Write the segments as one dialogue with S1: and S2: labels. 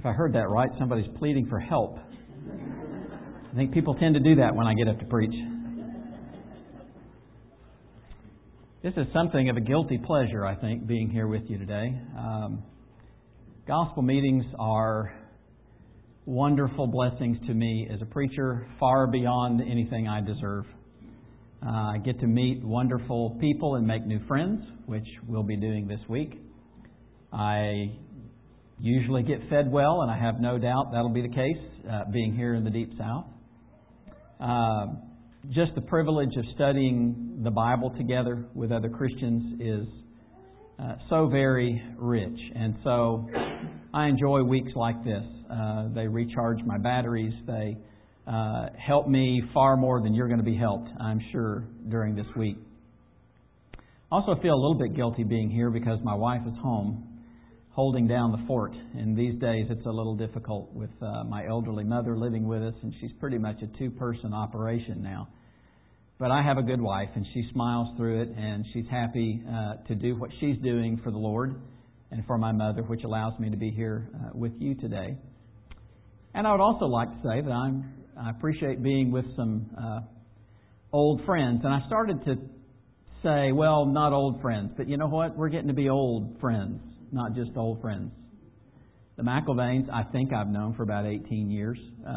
S1: If I heard that right, somebody's pleading for help. I think people tend to do that when I get up to preach. This is something of a guilty pleasure, I think, being here with you today. Gospel meetings are wonderful blessings to me as a preacher, far beyond anything I deserve. I get to meet wonderful people and make new friends, which we'll be doing this week. I usually get fed well, and I have no doubt that'll be the case being here in the Deep South. Just the privilege of studying the Bible together with other Christians is so very rich. And so I enjoy weeks like this. They recharge my batteries. They help me far more than you're going to be helped, I'm sure, during this week. I also feel a little bit guilty being here because my wife is home holding down the fort. And these days it's a little difficult with my elderly mother living with us, and she's pretty much a two-person operation now. But I have a good wife, and she smiles through it, and she's happy to do what she's doing for the Lord and for my mother, which allows me to be here with you today. And I would also like to say that I appreciate being with some old friends. And I started to say, well, not old friends, but you know what? We're getting to be old friends, not just old friends. The McIlvains, I think I've known for about 18 years.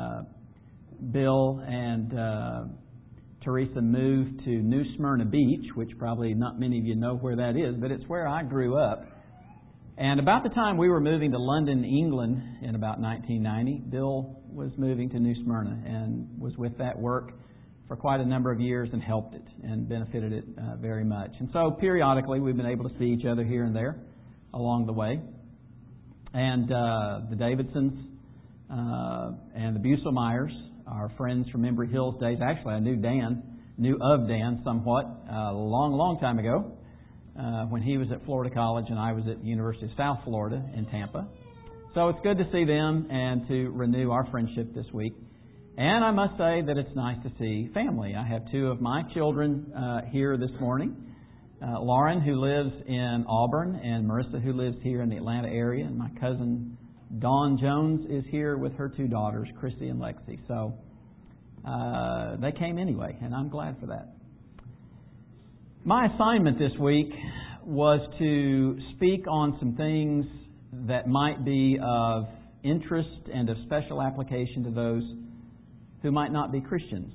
S1: Bill and Teresa moved to New Smyrna Beach, which probably not many of you know where that is, but it's where I grew up. And about the time we were moving to London, England in about 1990, Bill was moving to New Smyrna and was with that work for quite a number of years and helped it and benefited it very much. And so periodically we've been able to see each other here and there along the way. And the Davidsons and the Busselmeyers, our friends from Embry Hills days. Actually, I knew of Dan somewhat a long time ago when he was at Florida College and I was at the University of South Florida in Tampa. So it's good to see them and to renew our friendship this week. And I must say that it's nice to see family. I have two of my children here this morning. Lauren, who lives in Auburn, and Marissa, who lives here in the Atlanta area. And my cousin Dawn Jones is here with her two daughters, Chrissy and Lexi. So they came anyway, and I'm glad for that. My assignment this week was to speak on some things that might be of interest and of special application to those who might not be Christians.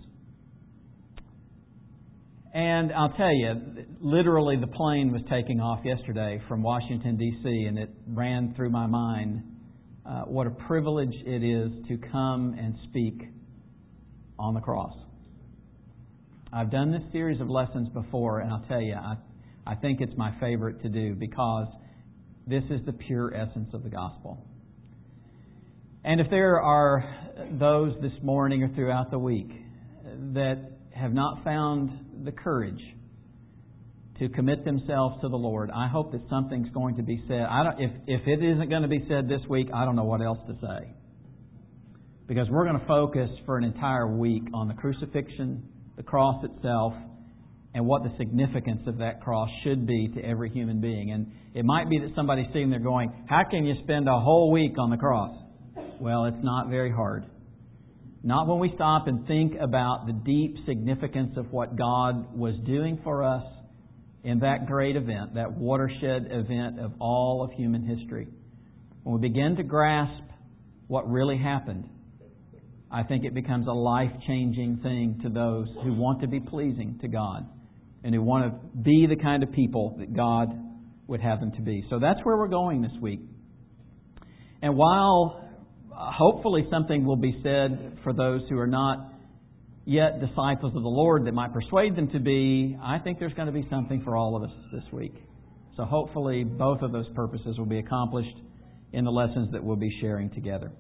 S1: And I'll tell you, literally the plane was taking off yesterday from Washington, D.C., and it ran through my mind what a privilege it is to come and speak on the cross. I've done this series of lessons before, and I'll tell you, I think it's my favorite to do because this is the pure essence of the gospel. And if there are those this morning or throughout the week that have not found the courage to commit themselves to the Lord, I hope that something's going to be said. If it isn't going to be said this week, I don't know what else to say. Because we're going to focus for an entire week on the crucifixion, the cross itself, and what the significance of that cross should be to every human being. And it might be that somebody's sitting there going, how can you spend a whole week on the cross? Well, it's not very hard. Not when we stop and think about the deep significance of what God was doing for us in that great event, that watershed event of all of human history. When we begin to grasp what really happened, I think it becomes a life-changing thing to those who want to be pleasing to God and who want to be the kind of people that God would have them to be. So that's where we're going this week. And while hopefully something will be said for those who are not yet disciples of the Lord that might persuade them to be, I think there's going to be something for all of us this week. So hopefully both of those purposes will be accomplished in the lessons that we'll be sharing together.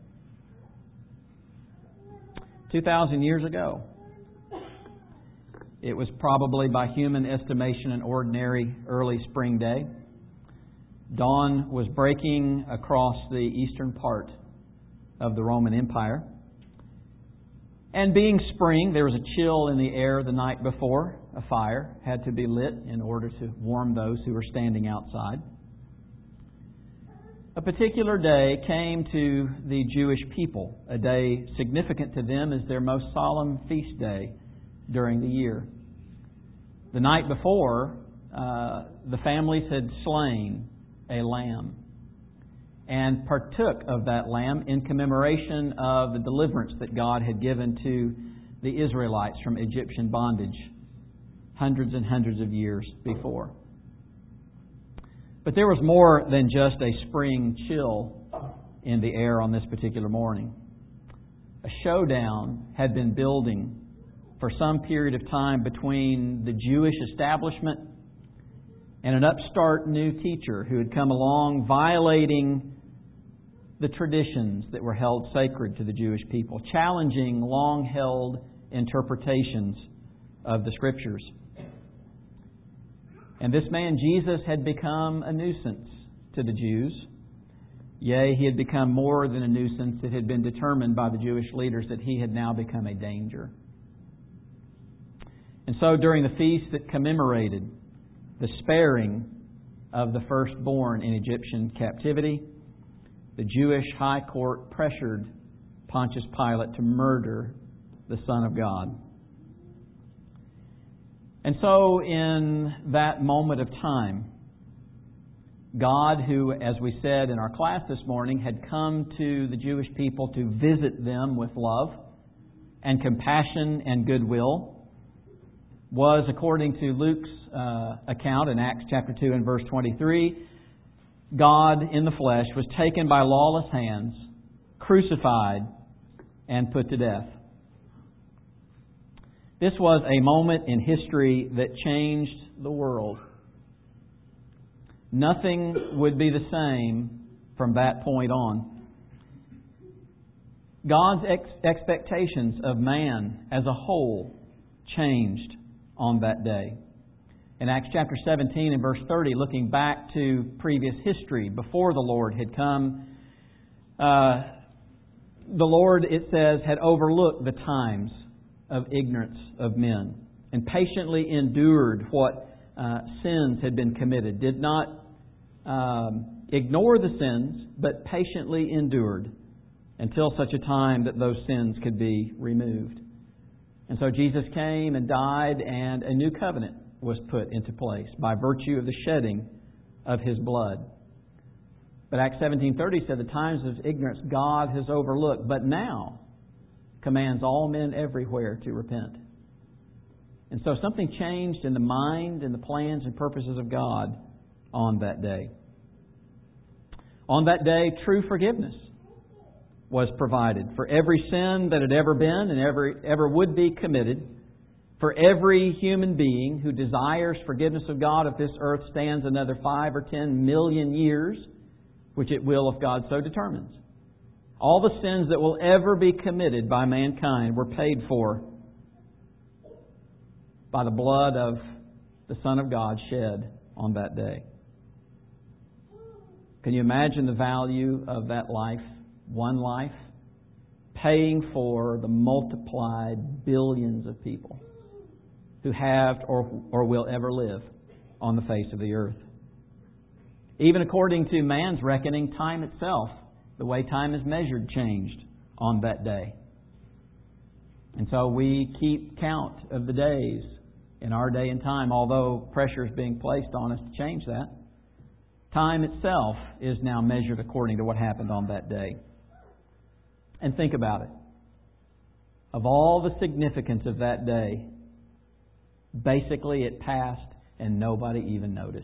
S1: 2,000 years ago, it was probably by human estimation an ordinary early spring day. Dawn was breaking across the eastern part of the Roman Empire. And being spring, there was a chill in the air the night before. A fire had to be lit in order to warm those who were standing outside. A particular day came to the Jewish people, a day significant to them as their most solemn feast day during the year. The night before, the families had slain a lamb and partook of that lamb in commemoration of the deliverance that God had given to the Israelites from Egyptian bondage hundreds and hundreds of years before. But there was more than just a spring chill in the air on this particular morning. A showdown had been building for some period of time between the Jewish establishment and an upstart new teacher who had come along violating the traditions that were held sacred to the Jewish people, challenging long-held interpretations of the Scriptures. And this man, Jesus, had become a nuisance to the Jews. Yea, he had become more than a nuisance. It had been determined by the Jewish leaders that he had now become a danger. And so during the feast that commemorated the sparing of the firstborn in Egyptian captivity, the Jewish high court pressured Pontius Pilate to murder the Son of God. And so in that moment of time, God, who, as we said in our class this morning, had come to the Jewish people to visit them with love and compassion and goodwill, was, according to Luke's account in Acts chapter 2 and verse 23, God in the flesh was taken by lawless hands, crucified, and put to death. This was a moment in history that changed the world. Nothing would be the same from that point on. God's expectations of man as a whole changed on that day. In Acts chapter 17 and verse 30, looking back to previous history before the Lord had come, the Lord, it says, had overlooked the times of ignorance of men and patiently endured what sins had been committed, did not ignore the sins, but patiently endured until such a time that those sins could be removed. And so Jesus came and died, and a new covenant was put into place by virtue of the shedding of His blood. But Acts 17:30 said the times of ignorance God has overlooked, but now commands all men everywhere to repent. And so something changed in the mind and the plans and purposes of God on that day. On that day, true forgiveness was provided for every sin that had ever been and ever would be committed, for every human being who desires forgiveness of God if this earth stands another 5 or 10 million years, which it will if God so determines. All the sins that will ever be committed by mankind were paid for by the blood of the Son of God shed on that day. Can you imagine the value of that life, one life, paying for the multiplied billions of people who have or will ever live on the face of the earth? Even according to man's reckoning, time itself, the way time is measured, changed on that day. And so we keep count of the days in our day and time, although pressure is being placed on us to change that. Time itself is now measured according to what happened on that day. And think about it. Of all the significance of that day, basically it passed and nobody even noticed.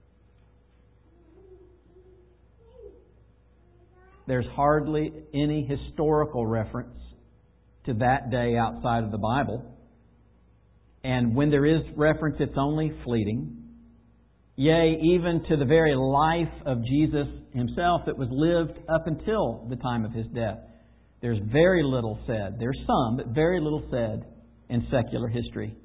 S1: There's hardly any historical reference to that day outside of the Bible. And when there is reference, it's only fleeting. Yea, even to the very life of Jesus Himself that was lived up until the time of His death. There's very little said. There's some, but very little said in secular history.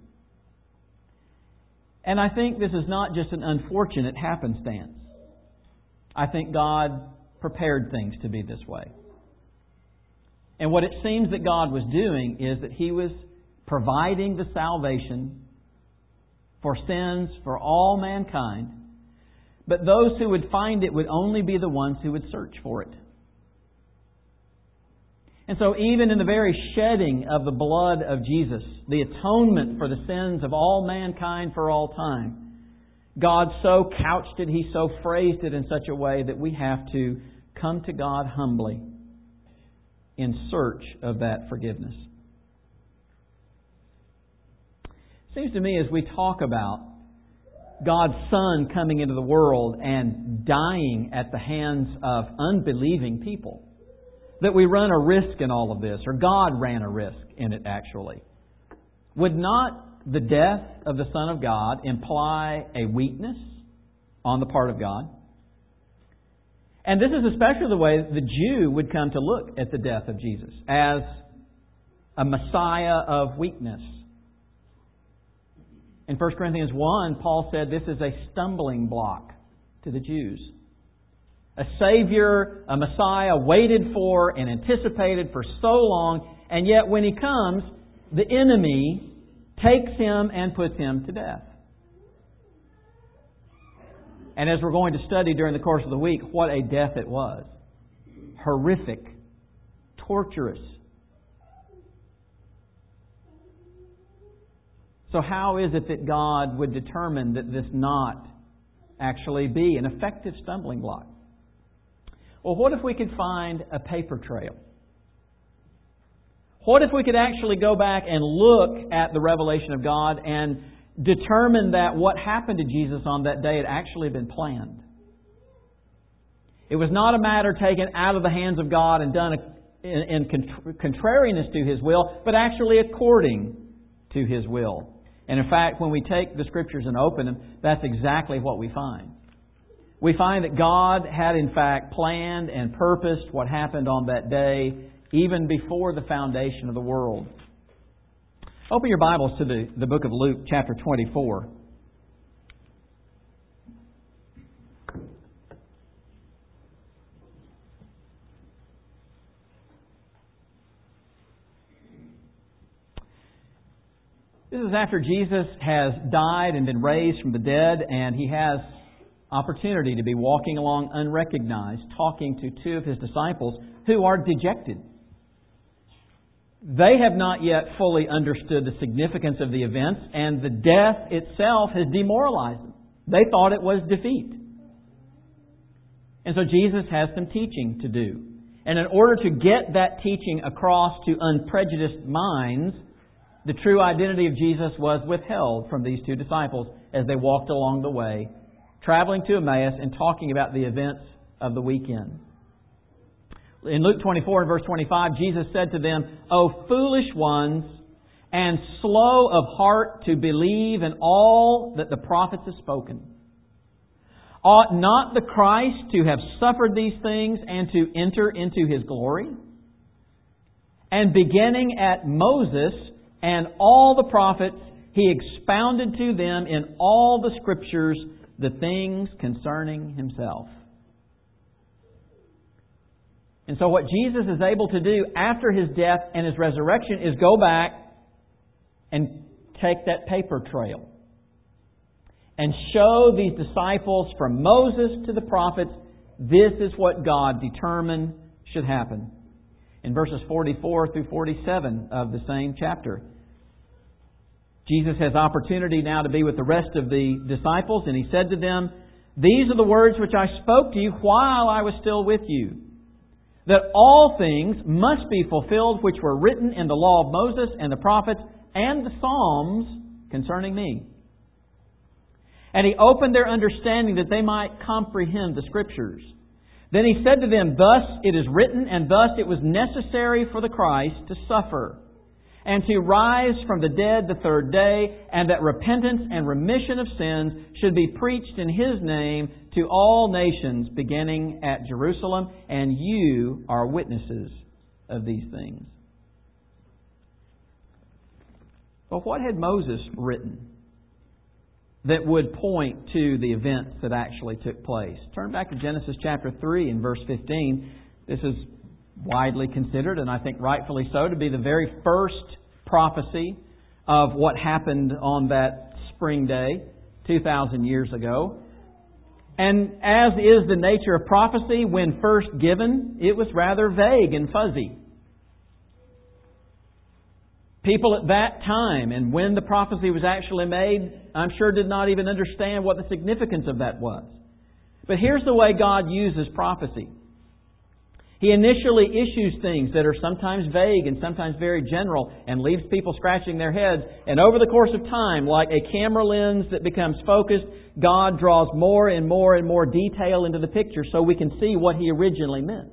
S1: And I think this is not just an unfortunate happenstance. I think God prepared things to be this way. And what it seems that God was doing is that He was providing the salvation for sins for all mankind but those who would find it would only be the ones who would search for it. And so even in the very shedding of the blood of Jesus, the atonement for the sins of all mankind for all time, God so couched it, He so phrased it in such a way that we have to come to God humbly in search of that forgiveness. It seems to me as we talk about God's Son coming into the world and dying at the hands of unbelieving people, that we run a risk in all of this, or God ran a risk in it actually. Would not the death of the Son of God imply a weakness on the part of God? And this is especially the way the Jew would come to look at the death of Jesus, as a Messiah of weakness. In 1 Corinthians 1, Paul said this is a stumbling block to the Jews. A Savior, a Messiah waited for and anticipated for so long, and yet when He comes, the enemy takes Him and puts Him to death. And as we're going to study during the course of the week, what a death it was. Horrific, torturous. So how is it that God would determine that this not actually be an effective stumbling block? Well, what if we could find a paper trail? What if we could actually go back and look at the revelation of God and determine that what happened to Jesus on that day had actually been planned? It was not a matter taken out of the hands of God and done in contrariness to His will, but actually according to His will. And in fact, when we take the Scriptures and open them, that's exactly what we find. We find that God had in fact planned and purposed what happened on that day, even before the foundation of the world. Open your Bibles to the book of Luke, chapter 24. This is after Jesus has died and been raised from the dead, and He has opportunity to be walking along unrecognized, talking to two of His disciples who are dejected. They have not yet fully understood the significance of the events, and the death itself has demoralized them. They thought it was defeat. And so Jesus has some teaching to do. And in order to get that teaching across to unprejudiced minds, the true identity of Jesus was withheld from these two disciples as they walked along the way, traveling to Emmaus and talking about the events of the weekend. In Luke 24 and verse 25, Jesus said to them, "O foolish ones, and slow of heart to believe in all that the prophets have spoken. Ought not the Christ to have suffered these things and to enter into His glory? And beginning at Moses and all the prophets, He expounded to them in all the Scriptures the things concerning Himself." And so what Jesus is able to do after His death and His resurrection is go back and take that paper trail and show these disciples from Moses to the prophets, this is what God determined should happen. In verses 44 through 47 of the same chapter, Jesus has opportunity now to be with the rest of the disciples, and He said to them, "These are the words which I spoke to you while I was still with you, that all things must be fulfilled which were written in the law of Moses and the prophets and the Psalms concerning me." And He opened their understanding that they might comprehend the Scriptures. Then He said to them, "Thus it is written, and thus it was necessary for the Christ to suffer, and to rise from the dead the third day, and that repentance and remission of sins should be preached in His name to all nations, beginning at Jerusalem, and you are witnesses of these things." But what had Moses written that would point to the events that actually took place? Turn back to Genesis chapter 3 and verse 15. This is widely considered, and I think rightfully so, to be the very first prophecy of what happened on that spring day 2,000 years ago. And as is the nature of prophecy, when first given, it was rather vague and fuzzy. People at that time, and when the prophecy was actually made, I'm sure did not even understand what the significance of that was. But here's the way God uses prophecy. He initially issues things that are sometimes vague and sometimes very general and leaves people scratching their heads. And over the course of time, like a camera lens that becomes focused, God draws more and more and more detail into the picture so we can see what He originally meant.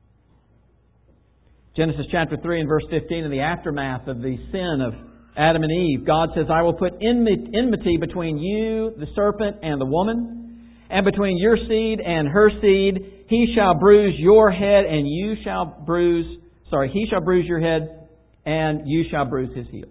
S1: Genesis chapter 3 and verse 15, in the aftermath of the sin of Adam and Eve, God says, I will put enmity between you, the serpent, and the woman, and between your seed and her seed. He shall bruise your head, and he shall bruise your head, and you shall bruise his heel.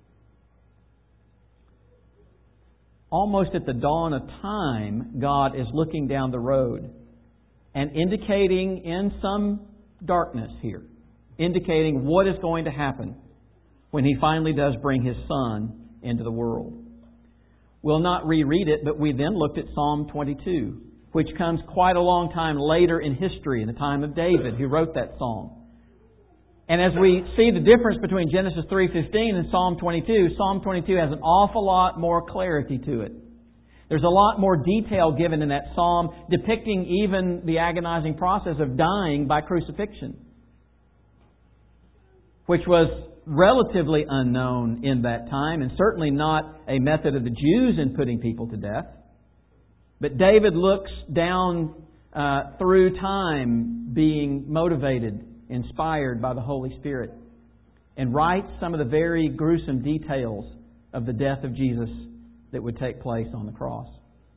S1: Almost at the dawn of time, God is looking down the road and indicating in some darkness here, indicating what is going to happen when He finally does bring His Son into the world. We'll not reread it, but we then looked at Psalm 22, which comes quite a long time later in history, in the time of David, who wrote that psalm. And as we see the difference between Genesis 3:15 and Psalm 22, Psalm 22 has an awful lot more clarity to it. There's a lot more detail given in that psalm, depicting even the agonizing process of dying by crucifixion, which was relatively unknown in that time, and certainly not a method of the Jews in putting people to death. But David looks down through time, being motivated, inspired by the Holy Spirit, and writes some of the very gruesome details of the death of Jesus that would take place on the cross.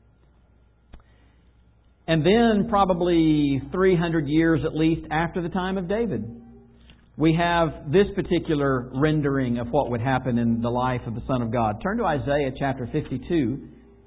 S1: And then, probably 300 years at least after the time of David, we have this particular rendering of what would happen in the life of the Son of God. Turn to Isaiah chapter 52.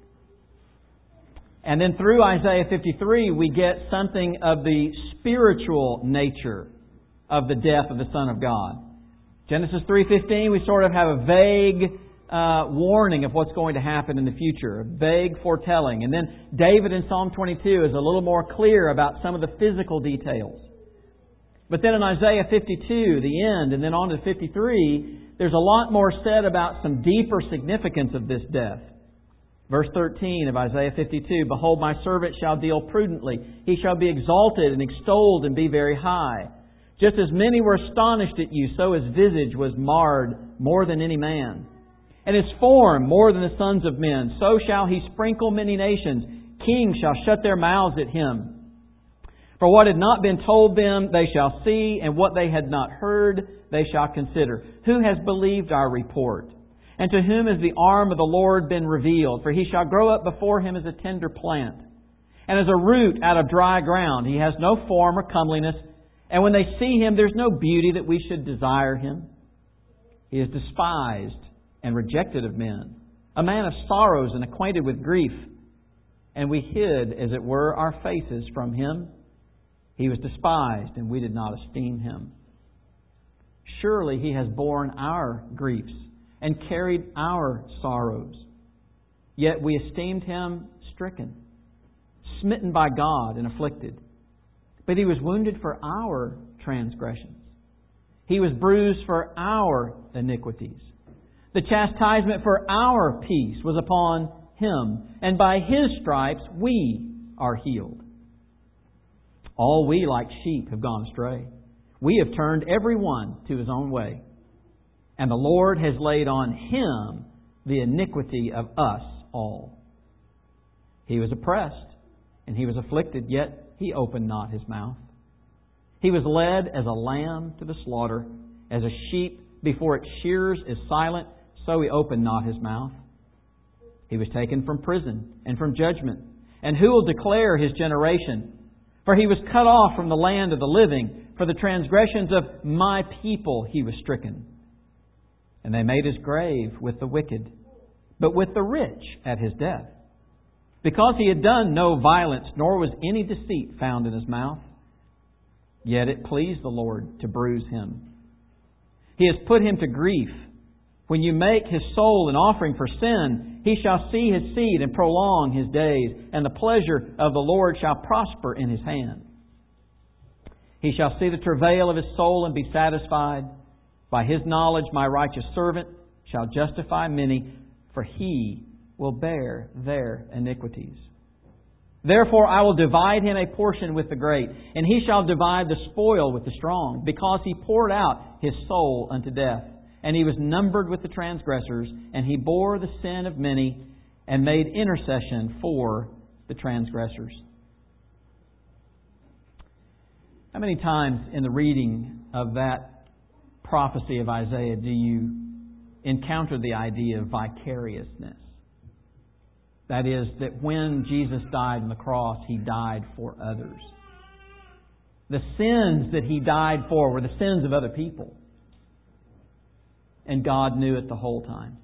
S1: And then through Isaiah 53, we get something of the spiritual nature of the death of the Son of God. Genesis 3:15, we sort of have a vague warning of what's going to happen in the future, a vague foretelling. And then David in Psalm 22 is a little more clear about some of the physical details. But then in Isaiah 52, the end, and then on to 53, there's a lot more said about some deeper significance of this death. Verse 13 of Isaiah 52, Behold, my servant shall deal prudently. He shall be exalted and extolled and be very high. Just as many were astonished at you, so his visage was marred more than any man, and his form more than the sons of men. So shall he sprinkle many nations. Kings shall shut their mouths at him. For what had not been told them, they shall see, and what they had not heard, they shall consider. Who has believed our report? And to whom has the arm of the Lord been revealed? For he shall grow up before him as a tender plant, and as a root out of dry ground. He has no form or comeliness, and when they see him, there's no beauty that we should desire him. He is despised and rejected of men, a man of sorrows and acquainted with grief. And we hid, as it were, our faces from him. He was despised, and we did not esteem him. Surely he has borne our griefs and carried our sorrows. Yet we esteemed him stricken, smitten by God, and afflicted. But he was wounded for our transgressions. He was bruised for our iniquities. The chastisement for our peace was upon him, and by his stripes we are healed. All we like sheep have gone astray. We have turned every one to his own way. And the Lord has laid on him the iniquity of us all. He was oppressed, and he was afflicted, yet he opened not his mouth. He was led as a lamb to the slaughter, as a sheep before its shearers is silent, so he opened not his mouth. He was taken from prison and from judgment. And who will declare his generation? For he was cut off from the land of the living. For the transgressions of my people he was stricken. And they made his grave with the wicked, but with the rich at his death. Because he had done no violence, nor was any deceit found in his mouth. Yet it pleased the Lord to bruise him. He has put him to grief. When you make his soul an offering for sin, He shall see his seed and prolong his days, and the pleasure of the Lord shall prosper in his hand. He shall see the travail of his soul and be satisfied. By his knowledge my righteous servant shall justify many, for he will bear their iniquities. Therefore I will divide him a portion with the great, and he shall divide the spoil with the strong, because he poured out his soul unto death. And he was numbered with the transgressors, and he bore the sin of many, and made intercession for the transgressors. How many times in the reading of that prophecy of Isaiah do you encounter the idea of vicariousness? That is, that when Jesus died on the cross, He died for others. The sins that He died for were the sins of other people. And God knew it the whole time.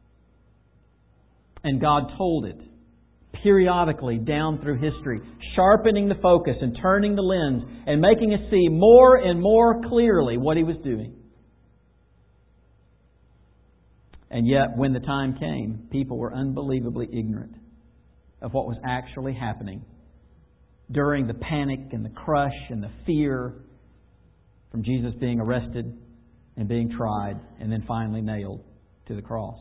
S1: And God told it periodically down through history, sharpening the focus and turning the lens and making us see more and more clearly what He was doing. And yet, when the time came, people were unbelievably ignorant of what was actually happening during the panic and the crush and the fear from Jesus being arrested and being tried and then finally nailed to the cross.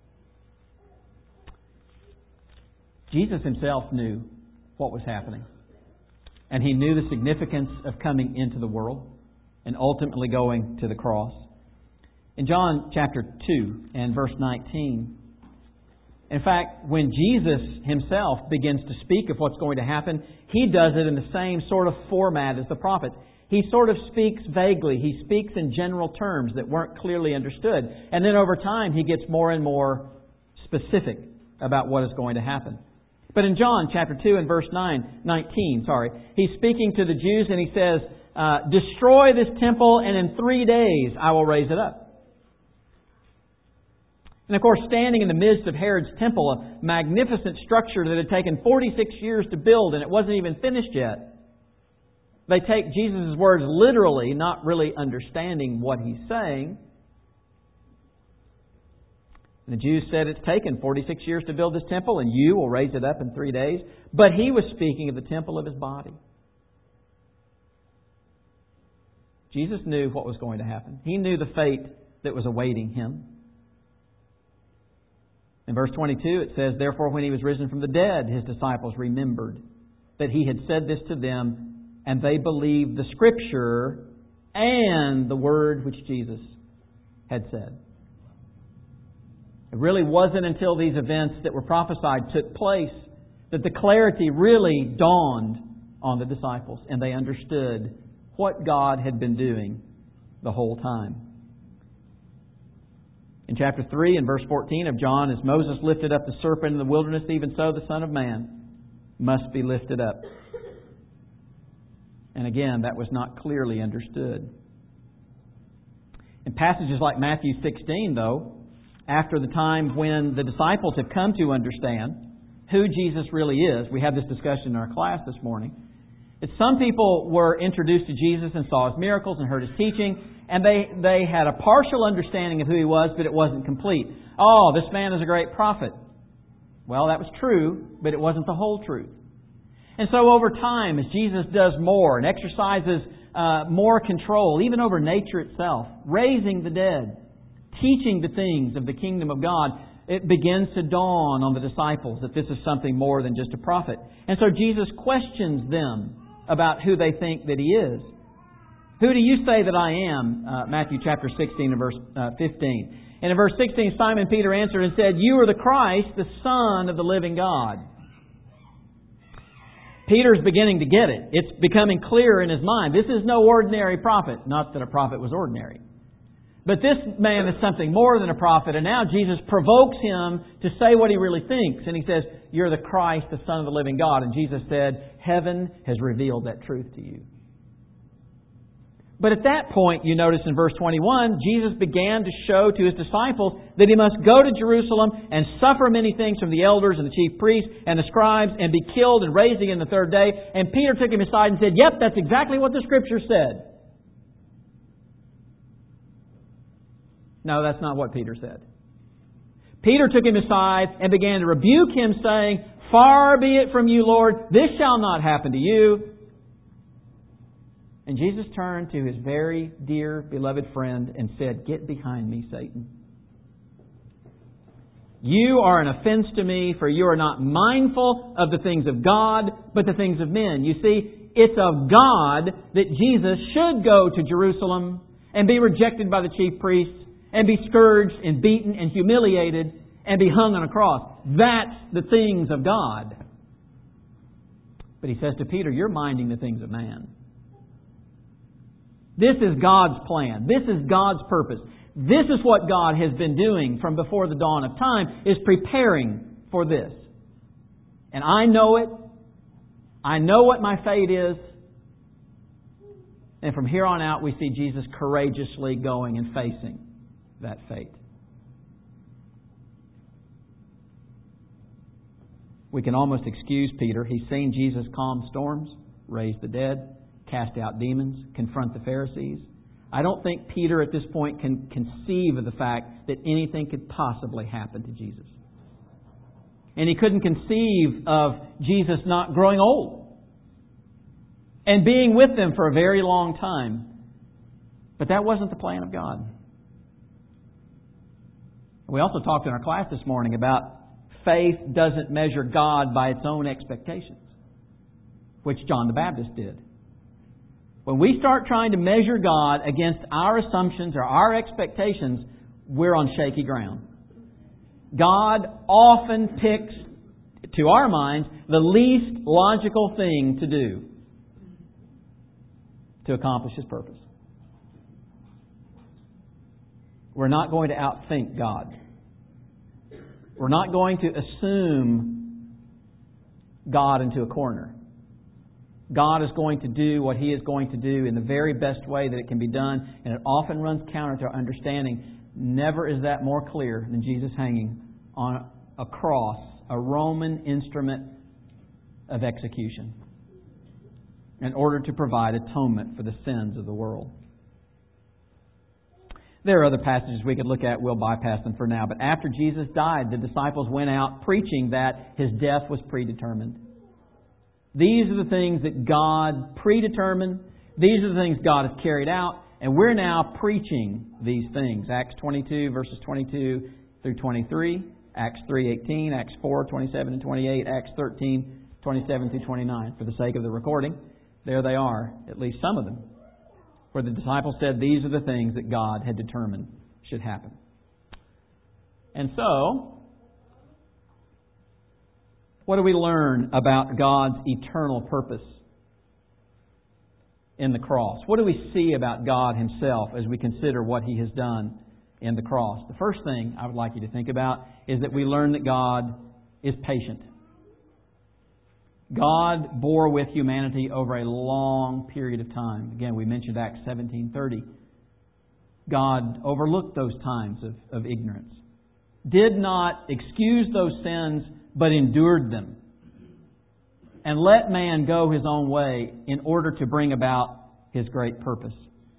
S1: Jesus Himself knew what was happening. And He knew the significance of coming into the world and ultimately going to the cross. In John chapter 2 and verse 19, in fact, when Jesus Himself begins to speak of what's going to happen, He does it in the same sort of format as the prophets. He sort of speaks vaguely. He speaks in general terms that weren't clearly understood. And then over time, He gets more and more specific about what is going to happen. But in John chapter 2 and verse 19, He's speaking to the Jews and He says, destroy this temple and in 3 days I will raise it up. And of course, standing in the midst of Herod's temple, a magnificent structure that had taken 46 years to build and it wasn't even finished yet, they take Jesus' words literally, not really understanding what He's saying. And the Jews said, it's taken 46 years to build this temple and you will raise it up in 3 days. But He was speaking of the temple of His body. Jesus knew what was going to happen. He knew the fate that was awaiting Him. In verse 22 it says, therefore when He was risen from the dead, His disciples remembered that He had said this to them, and they believed the Scripture and the word which Jesus had said. It really wasn't until these events that were prophesied took place that the clarity really dawned on the disciples, and they understood what God had been doing the whole time. In chapter 3 and verse 14 of John, as Moses lifted up the serpent in the wilderness, even so the Son of Man must be lifted up. And again, that was not clearly understood. In passages like Matthew 16, though, after the time when the disciples have come to understand who Jesus really is, we had this discussion in our class this morning, that some people were introduced to Jesus and saw His miracles and heard His teaching, and they had a partial understanding of who He was, but it wasn't complete. Oh, this man is a great prophet. Well, that was true, but it wasn't the whole truth. And so over time, as Jesus does more and exercises more control, even over nature itself, raising the dead, teaching the things of the kingdom of God, it begins to dawn on the disciples that this is something more than just a prophet. And so Jesus questions them about who they think that He is. Who do you say that I am? Matthew chapter 16 and verse 15. And in verse 16, Simon Peter answered and said, you are the Christ, the Son of the living God. Peter's beginning to get it. It's becoming clear in his mind. This is no ordinary prophet. Not that a prophet was ordinary. But this man is something more than a prophet. And now Jesus provokes him to say what he really thinks. And He says, you're the Christ, the Son of the living God. And Jesus said, heaven has revealed that truth to you. But at that point, you notice in verse 21, Jesus began to show to His disciples that He must go to Jerusalem and suffer many things from the elders and the chief priests and the scribes and be killed and raised again the third day. And Peter took him aside and said, yep, that's exactly what the Scripture said. No, that's not what Peter said. Peter took him aside and began to rebuke him, saying, "Far be it from you, Lord, this shall not happen to you." And Jesus turned to His very dear, beloved friend and said, "Get behind me, Satan. You are an offense to me, for you are not mindful of the things of God, but the things of men." You see, it's of God that Jesus should go to Jerusalem and be rejected by the chief priests and be scourged and beaten and humiliated and be hung on a cross. That's the things of God. But He says to Peter, "You're minding the things of man." This is God's plan. This is God's purpose. This is what God has been doing from before the dawn of time, is preparing for this. And I know it. I know what my fate is. And from here on out, we see Jesus courageously going and facing that fate. We can almost excuse Peter. He's seen Jesus calm storms, raise the dead, cast out demons, confront the Pharisees. I don't think Peter at this point can conceive of the fact that anything could possibly happen to Jesus. And he couldn't conceive of Jesus not growing old and being with them for a very long time. But that wasn't the plan of God. We also talked in our class this morning about faith doesn't measure God by its own expectations, which John the Baptist did. When we start trying to measure God against our assumptions or our expectations, we're on shaky ground. God often picks, to our minds, the least logical thing to do to accomplish His purpose. We're not going to outthink God. We're not going to assume God into a corner. God is going to do what He is going to do in the very best way that it can be done, and it often runs counter to our understanding. Never is that more clear than Jesus hanging on a cross, a Roman instrument of execution, in order to provide atonement for the sins of the world. There are other passages we could look at. We'll bypass them for now. But after Jesus died, the disciples went out preaching that His death was predetermined. These are the things that God predetermined. These are the things God has carried out. And we're now preaching these things. Acts 22, verses 22 through 23. Acts 3:18. Acts 4:27 and 28. Acts 13:27 through 29. For the sake of the recording, there they are, at least some of them, where the disciples said these are the things that God had determined should happen. And so, what do we learn about God's eternal purpose in the cross? What do we see about God Himself as we consider what He has done in the cross? The first thing I would like you to think about is that we learn that God is patient. God bore with humanity over a long period of time. Again, we mentioned Acts 17:30. God overlooked those times of ignorance. Did not excuse those sins, but endured them. And let man go his own way in order to bring about His great purpose.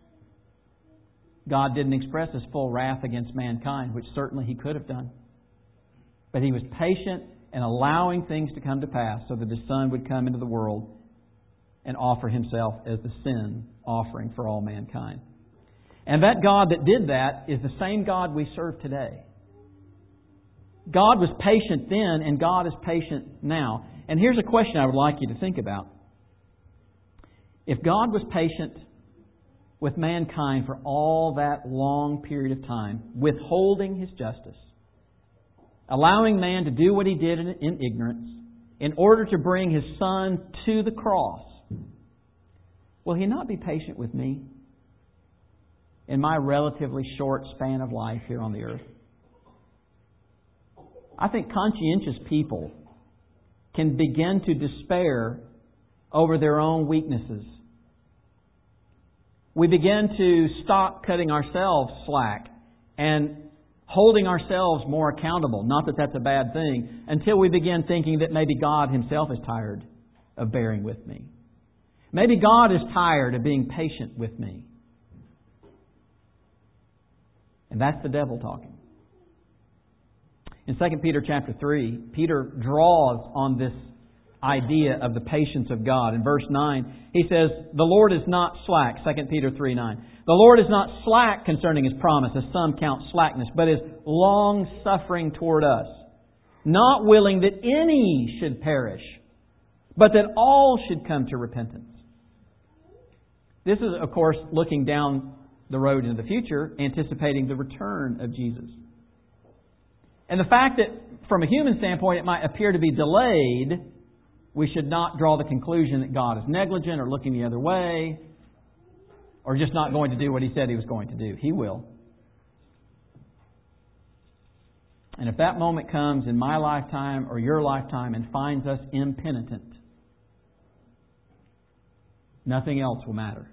S1: God didn't express His full wrath against mankind, which certainly He could have done. But He was patient in allowing things to come to pass so that His Son would come into the world and offer Himself as the sin offering for all mankind. And that God that did that is the same God we serve today. God was patient then, and God is patient now. And here's a question I would like you to think about. If God was patient with mankind for all that long period of time, withholding His justice, allowing man to do what he did in ignorance, in order to bring His Son to the cross, will He not be patient with me in my relatively short span of life here on the earth? I think conscientious people can begin to despair over their own weaknesses. We begin to stop cutting ourselves slack and holding ourselves more accountable. Not that that's a bad thing, until we begin thinking that maybe God Himself is tired of bearing with me. Maybe God is tired of being patient with me. And that's the devil talking. In 2 Peter chapter 3, Peter draws on this idea of the patience of God. In verse 9, he says, "The Lord is not slack," 2 Peter 3:9. "The Lord is not slack concerning His promise, as some count slackness, but is long-suffering toward us, not willing that any should perish, but that all should come to repentance." This is, of course, looking down the road into the future, anticipating the return of Jesus. And the fact that, from a human standpoint, it might appear to be delayed, we should not draw the conclusion that God is negligent or looking the other way or just not going to do what He said He was going to do. He will. And if that moment comes in my lifetime or your lifetime and finds us impenitent, nothing else will matter.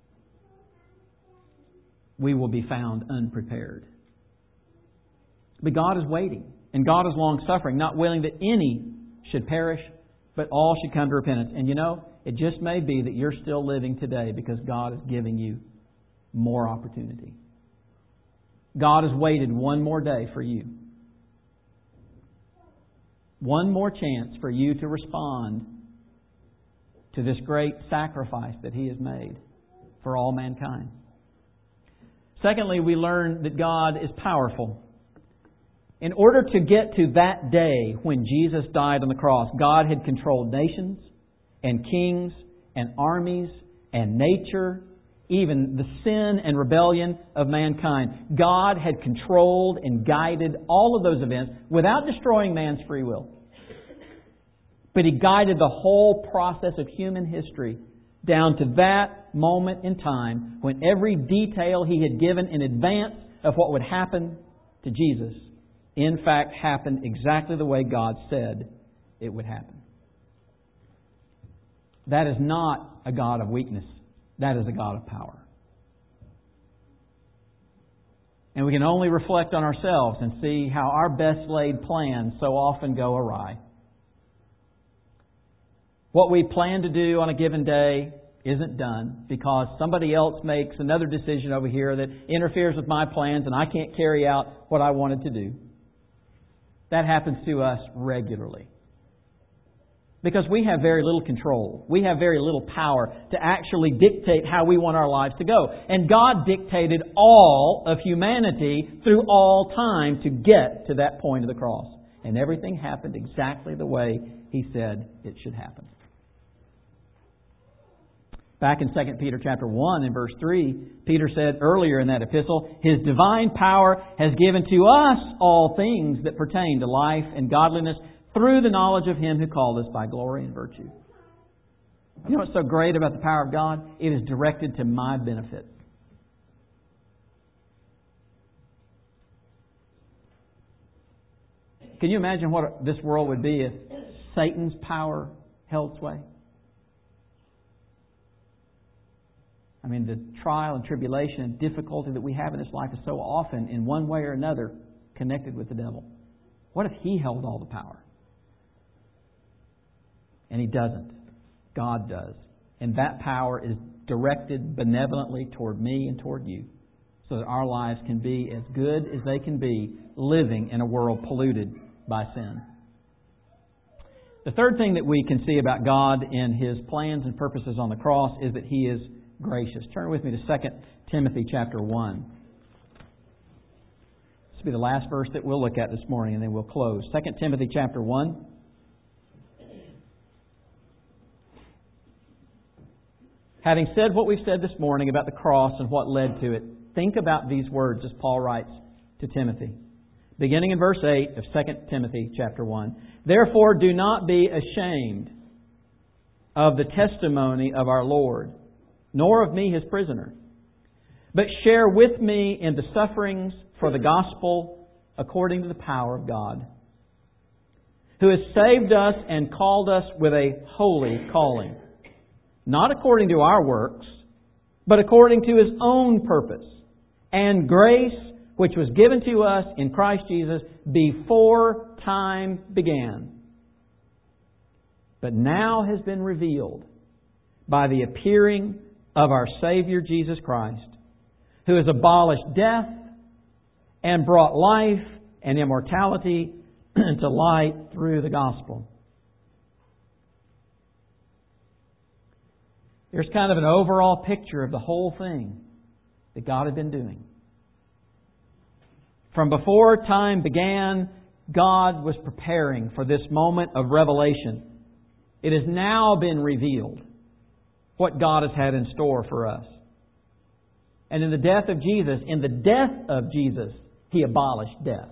S1: We will be found unprepared. But God is waiting, and God is long-suffering, not willing that any should perish, but all should come to repentance. And you know, it just may be that you're still living today because God is giving you more opportunity. God has waited one more day for you. One more chance for you to respond to this great sacrifice that He has made for all mankind. Secondly, we learn that God is powerful. In order to get to that day when Jesus died on the cross, God had controlled nations and kings and armies and nature, even the sin and rebellion of mankind. God had controlled and guided all of those events without destroying man's free will. But He guided the whole process of human history down to that moment in time when every detail He had given in advance of what would happen to Jesus, in fact, happened exactly the way God said it would happen. That is not a God of weakness. That is a God of power. And we can only reflect on ourselves and see how our best laid plans so often go awry. What we plan to do on a given day isn't done because somebody else makes another decision over here that interferes with my plans and I can't carry out what I wanted to do. That happens to us regularly. Because we have very little control. We have very little power to actually dictate how we want our lives to go. And God dictated all of humanity through all time to get to that point of the cross. And everything happened exactly the way He said it should happen. Back in 2 Peter chapter 1 and verse 3, Peter said earlier in that epistle, His divine power has given to us all things that pertain to life and godliness through the knowledge of Him who called us by glory and virtue. You know what's so great about the power of God? It is directed to my benefit. Can you imagine what this world would be if Satan's power held sway? I mean, the trial and tribulation and difficulty that we have in this life is so often, in one way or another, connected with the devil. What if he held all the power? And he doesn't. God does. And that power is directed benevolently toward me and toward you, so that our lives can be as good as they can be, living in a world polluted by sin. The third thing that we can see about God in His plans and purposes on the cross is that He is gracious. Turn with me to 2 Timothy chapter 1. This will be the last verse that we'll look at this morning, and then we'll close. 2 Timothy chapter 1. Having said what we've said this morning about the cross and what led to it, think about these words as Paul writes to Timothy. Beginning in verse 8 of 2 Timothy chapter 1. Therefore do not be ashamed of the testimony of our Lord, nor of me His prisoner, but share with me in the sufferings for the gospel according to the power of God, who has saved us and called us with a holy calling, not according to our works, but according to His own purpose and grace, which was given to us in Christ Jesus before time began, but now has been revealed by the appearing of our Savior Jesus Christ, who has abolished death and brought life and immortality to light through the gospel. There's kind of an overall picture of the whole thing that God had been doing. From before time began, God was preparing for this moment of revelation. It has now been revealed what God has had in store for us. And in the death of Jesus, He abolished death.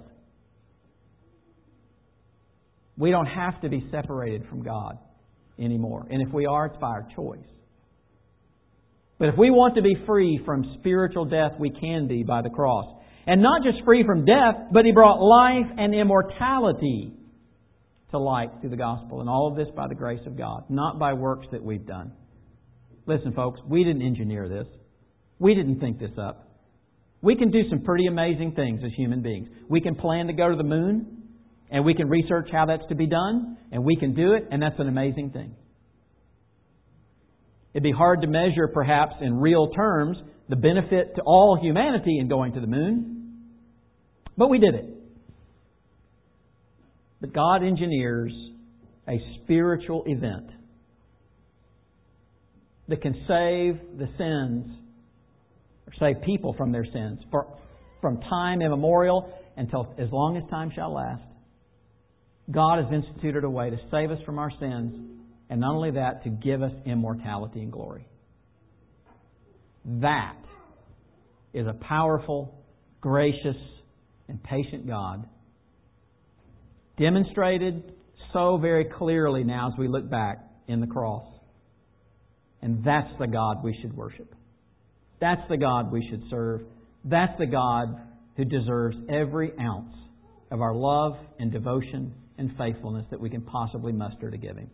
S1: We don't have to be separated from God anymore. And if we are, it's by our choice. But if we want to be free from spiritual death, we can be by the cross. And not just free from death, but He brought life and immortality to light through the gospel. And all of this by the grace of God, not by works that we've done. Listen, folks, we didn't engineer this. We didn't think this up. We can do some pretty amazing things as human beings. We can plan to go to the moon, and we can research how that's to be done, and we can do it, and that's an amazing thing. It'd be hard to measure, perhaps, in real terms, the benefit to all humanity in going to the moon. But we did it. But God engineers a spiritual event that can save the sins, or save people from their sins, from time immemorial until as long as time shall last. God has instituted a way to save us from our sins, and not only that, to give us immortality and glory. That is a powerful, gracious, and patient God, demonstrated so very clearly now as we look back in the cross. And that's the God we should worship. That's the God we should serve. That's the God who deserves every ounce of our love and devotion and faithfulness that we can possibly muster to give Him.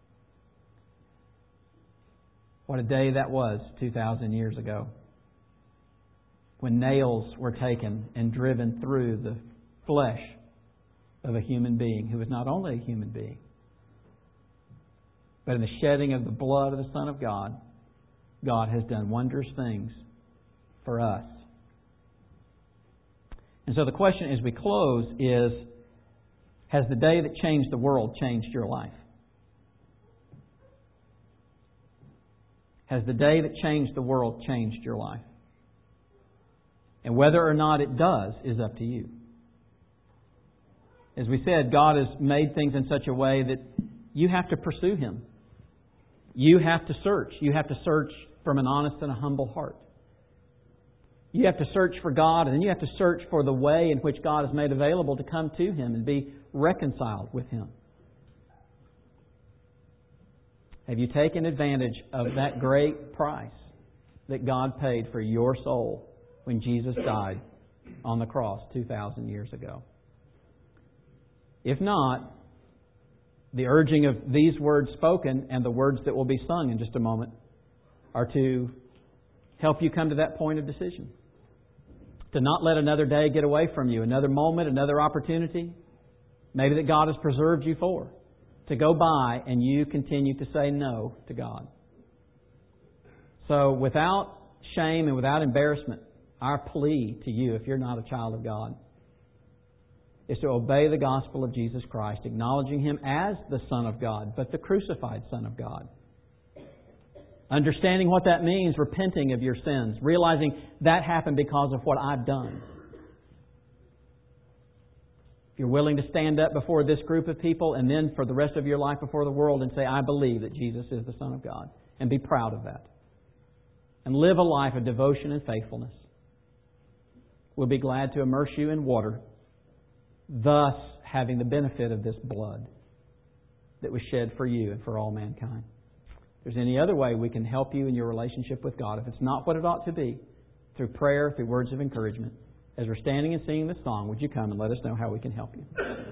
S1: What a day that was 2,000 years ago, when nails were taken and driven through the flesh of a human being who was not only a human being, but in the shedding of the blood of the Son of God, God has done wondrous things for us. And so the question as we close is, has the day that changed the world changed your life? Has the day that changed the world changed your life? And whether or not it does is up to you. As we said, God has made things in such a way that you have to pursue Him. You have to search. You have to search from an honest and a humble heart. You have to search for God, and then you have to search for the way in which God has made available to come to Him and be reconciled with Him. Have you taken advantage of that great price that God paid for your soul when Jesus died on the cross 2,000 years ago? If not, the urging of these words spoken and the words that will be sung in just a moment are to help you come to that point of decision. To not let another day get away from you, another moment, another opportunity, maybe that God has preserved you for, to go by and you continue to say no to God. So without shame and without embarrassment, our plea to you, if you're not a child of God, is to obey the gospel of Jesus Christ, acknowledging Him as the Son of God, but the crucified Son of God. Understanding what that means, repenting of your sins, realizing that happened because of what I've done. If you're willing to stand up before this group of people and then for the rest of your life before the world and say, I believe that Jesus is the Son of God, and be proud of that. And live a life of devotion and faithfulness. We'll be glad to immerse you in water, thus having the benefit of this blood that was shed for you and for all mankind. If there's any other way we can help you in your relationship with God, if it's not what it ought to be, through prayer, through words of encouragement, as we're standing and singing this song, would you come and let us know how we can help you?